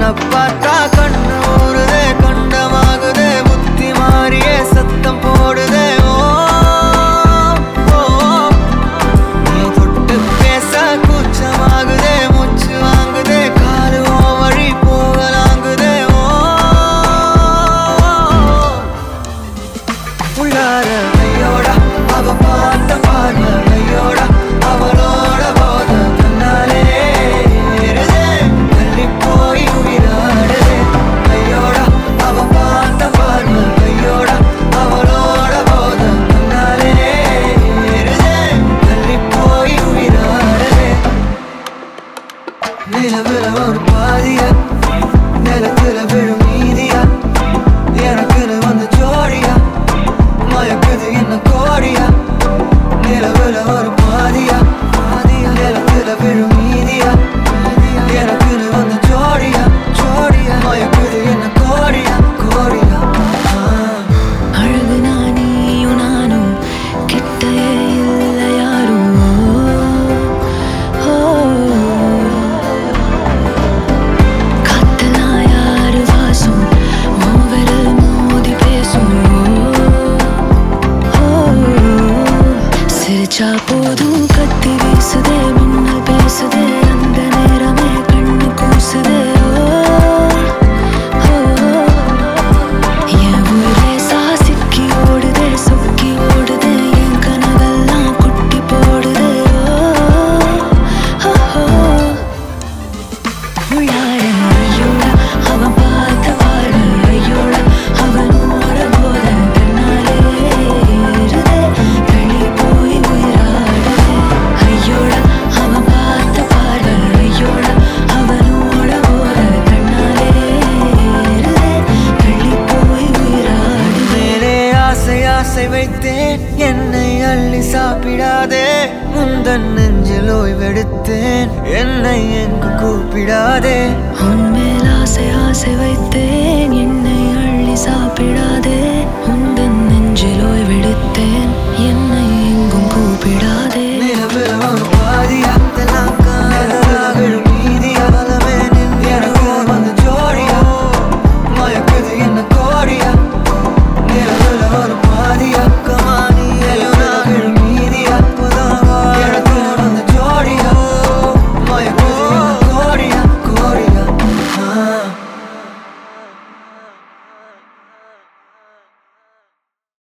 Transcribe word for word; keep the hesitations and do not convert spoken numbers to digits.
உன்னை பார்த்தா கண்ணு ஊறுதே, கண்டமாகுதே, புத்தி மாறியே சத்தம் போடுதே. ஓ ஓ, நீ தொட்டு பேச கூச்சமாகுதே, மூச்சு வாங்குதே, காலு உன் வழி போகலாங்குதே. ஓ உள்ளார ஐயோடா அவ பார்த்த பார்வை, ஐயோடா அவளோட போத கண்ணாலே ஏறுதே, தள்ளி போய் உயிராடுதே. ஐயோடா அவ பார்த்த பார்வை, ஐயோடா அவளோட போத கண்ணாலே ஏறுதே, தள்ளி போய் உயிராடுதே. நிலவுல ஒரு பாதியா, நிலத்துல விழும் மீதியா, எனக்குன்னு வந்து ஜோடியா, மயக்குது என்ன கோடியா. நிலவுல ஒரு பாதியா, நிலத்துல விழும் மீதியா, எனக்குன்னு வந்து ஜோடியா, ஜோடியா, மயக்குது என்ன கோடியா, கோடியா. அழகு நானியும் நானும் கிட்டே இல்லை யாரும். ஓ, காத்தெல்லாம் யாரு வாசம், உன் விரல் மோதி பேசும். ஓ, சிரிச்சா போதும் கத்தி வீசுதே, மின்னல் பேசுதே, அந்த நேரமே கண்ணு கூசுதே. ஓ, என் ஊரே சாசிக்கி ஓடுதே, சொக்கி ஓடுதே, என் கனவெல்லாம் குட்டி போடுதே. ஓ, உள்ளார ஐயோடா அவன் பார்த்த பார்வை, ஐயோடா அவனோட போத கண்ணாலே ஏறுதே, தள்ளி போய் உயிராடுதே. ஐயோடா அவன் பார்த்த பார்வை, ஐயோடா அவனோட போத கண்ணாலே ஏறுதே, தள்ளி போய் உயிராடுதே. மேலே ஆசை ஆசை வைத்தேன், என்னை அள்ளி சாப்பிடாதே, முந்தன் நெஞ்சில் ஓய்வெடுத்தேன், என்னை எங்கு கூப்பிடாதே. உன்மே